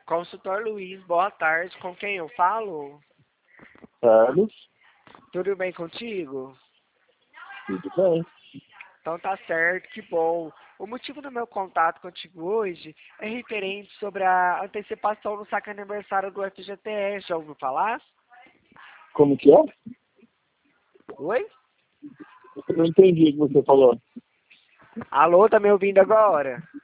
Consultor Luiz, boa tarde. Com quem eu falo? Carlos, Tudo bem contigo? tudo bem. Então tá certo, que bom. O motivo do meu contato contigo hoje é referente sobre a antecipação no saque aniversário do FGTS. Já ouviu falar? Como que é? Oi? Eu não entendi o que você falou. Alô, tá me ouvindo agora?